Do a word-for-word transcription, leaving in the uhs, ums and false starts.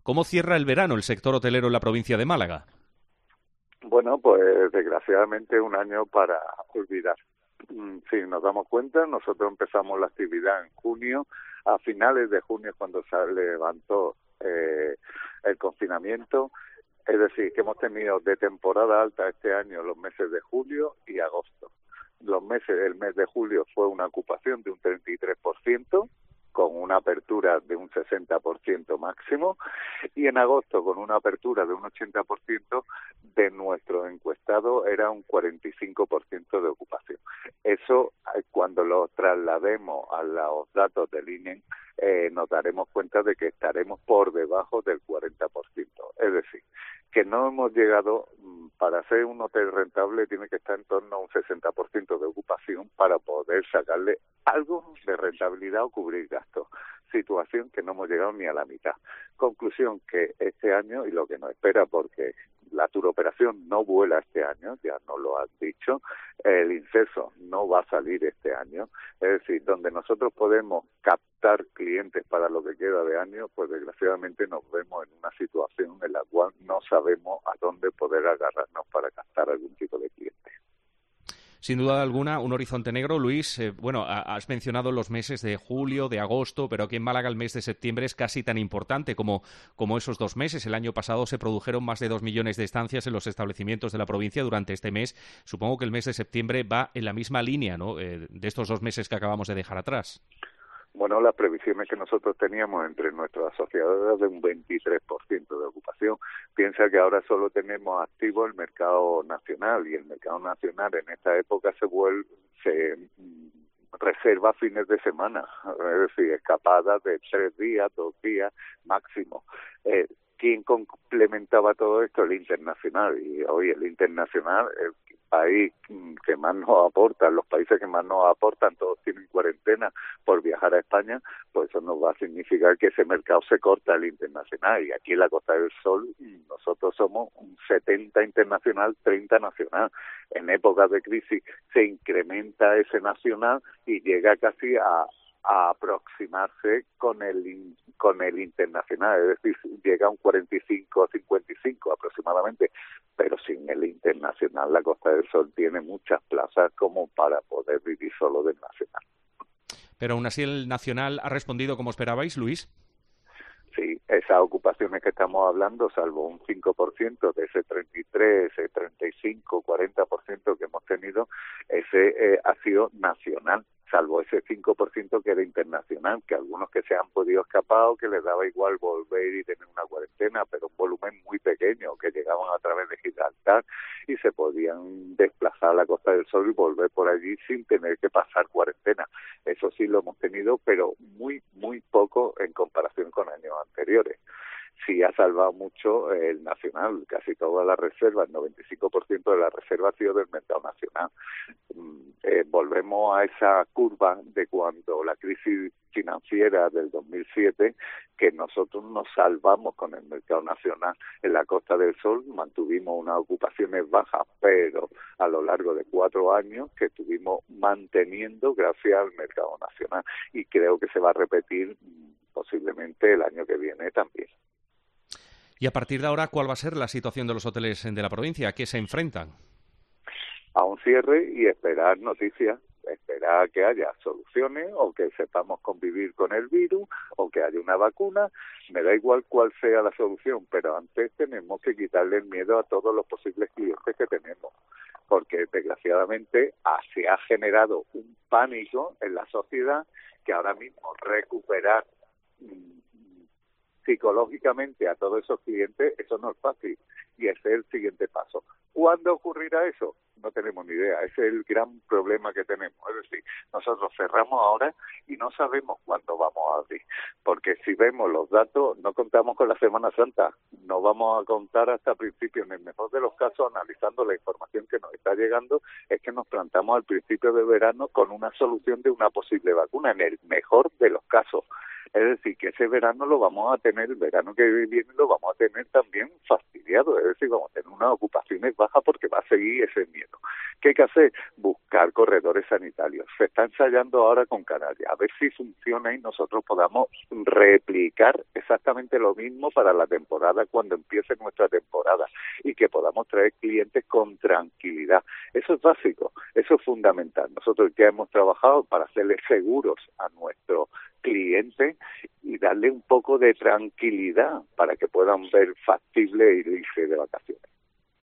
¿Cómo cierra el verano el sector hotelero en la provincia de Málaga? Bueno, pues desgraciadamente un año para olvidar. Si nos damos cuenta, nosotros empezamos la actividad en junio, a finales de junio cuando se levantó eh, el confinamiento, es decir, que hemos tenido de temporada alta este año los meses de julio y agosto. Los meses, el mes de julio fue una ocupación de un treinta y tres por ciento, con una apertura de un sesenta por ciento máximo, y en agosto con una apertura de un ochenta por ciento, de nuestro encuestado era un cuarenta y cinco por ciento de ocupación. Eso, cuando lo traslademos a los datos del I N E, eh, nos daremos cuenta de que estaremos por debajo del cuarenta por ciento. Es decir, que no hemos llegado, para ser un hotel rentable tiene que estar en torno a un sesenta por ciento de ocupación para poder sacarle algo de rentabilidad o cubrir gastos. Situación que no hemos llegado ni a la mitad. Conclusión, que este año, y lo que nos espera, porque la turoperación no vuela este año, ya nos lo han dicho, el Inceso no va a salir este año, es decir, donde nosotros podemos captar clientes para lo que queda de año, pues desgraciadamente nos vemos en una situación en la cual no sabemos a dónde poder agarrarnos para captar algún tipo de cliente. Sin duda alguna, un horizonte negro. Luis, eh, bueno, has mencionado los meses de julio, de agosto, pero aquí en Málaga el mes de septiembre es casi tan importante como, como esos dos meses. El año pasado se produjeron más de dos millones de estancias en los establecimientos de la provincia durante este mes. Supongo que el mes de septiembre va en la misma línea, ¿no?, eh, de estos dos meses que acabamos de dejar atrás. Bueno, las previsiones que nosotros teníamos entre nuestros asociados era de un veintitrés por ciento de ocupación. Piensa que ahora solo tenemos activo el mercado nacional, y el mercado nacional en esta época se vuelve, se reserva fines de semana, es decir, escapadas de tres días, dos días máximo. Eh, ¿Quién complementaba todo esto? El internacional. Y hoy el internacional, el país que más nos aporta, los países que más nos aportan, todos tienen cuarentena por viajar a España, pues eso nos va a significar que ese mercado se corta el internacional. Y aquí en la Costa del Sol nosotros somos un setenta internacional, treinta nacional. En épocas de crisis se incrementa ese nacional y llega casi a a aproximarse con el con el internacional, es decir, llega a un cuarenta y cinco a cincuenta y cinco aproximadamente, pero sin el internacional la Costa del Sol tiene muchas plazas como para poder vivir solo del nacional. Pero aún así el nacional ha respondido como esperabais, Luis. Sí, esas ocupaciones que estamos hablando, salvo un cinco por ciento de ese treinta y tres, ese treinta y cinco, cuarenta por ciento que hemos tenido, ese eh, ha sido nacional, salvo ese cinco por ciento que era internacional, que algunos que se han podido escapar o que les daba igual volver y tener una cuarentena, pero un volumen muy pequeño, que llegaban a través de Gibraltar y se podían desplazar a la Costa del Sol y volver por allí sin tener que pasar cuarentena. Eso sí lo hemos tenido, pero muy, muy poco en comparación con años anteriores. Sí ha salvado mucho el nacional, casi toda la reserva, el noventa y cinco por ciento de la reserva ha sido del mercado nacional. Eh, volvemos a esa curva de cuando la crisis financiera del dos mil siete, que nosotros nos salvamos con el mercado nacional en la Costa del Sol, mantuvimos unas ocupaciones bajas, pero a lo largo de cuatro años que estuvimos manteniendo gracias al mercado nacional, y creo que se va a repetir posiblemente el año que viene también. Y a partir de ahora, ¿cuál va a ser la situación de los hoteles de la provincia? ¿A qué se enfrentan? A un cierre y esperar noticias, esperar que haya soluciones o que sepamos convivir con el virus o que haya una vacuna. Me da igual cuál sea la solución, pero antes tenemos que quitarle el miedo a todos los posibles clientes que tenemos, porque desgraciadamente se ha generado un pánico en la sociedad que ahora mismo recuperar psicológicamente a todos esos clientes, eso no es fácil, y ese es el siguiente paso. ¿Cuándo ocurrirá eso? No tenemos ni idea, ese es el gran problema que tenemos, es decir, nosotros cerramos ahora y no sabemos cuándo vamos a abrir, porque si vemos los datos, no contamos con la Semana Santa, no vamos a contar hasta principios, en el mejor de los casos, analizando la información que nos está llegando, es que nos plantamos al principio de verano con una solución de una posible vacuna, en el mejor de los casos. Es decir, que ese verano lo vamos a tener, el verano que viene lo vamos a tener también fastidiado, es decir, vamos a tener unas ocupaciones bajas porque va a seguir ese miedo. ¿Qué hay que hacer? Buscar corredores sanitarios. Se está ensayando ahora con Canarias, a ver si funciona y nosotros podamos replicar exactamente lo mismo para la temporada cuando empiece nuestra temporada y que podamos traer clientes con tranquilidad. Eso es básico, eso es fundamental. Nosotros ya hemos trabajado para hacerle seguros a nuestros clientes y darle un poco de tranquilidad para que puedan ver factible irse de vacaciones.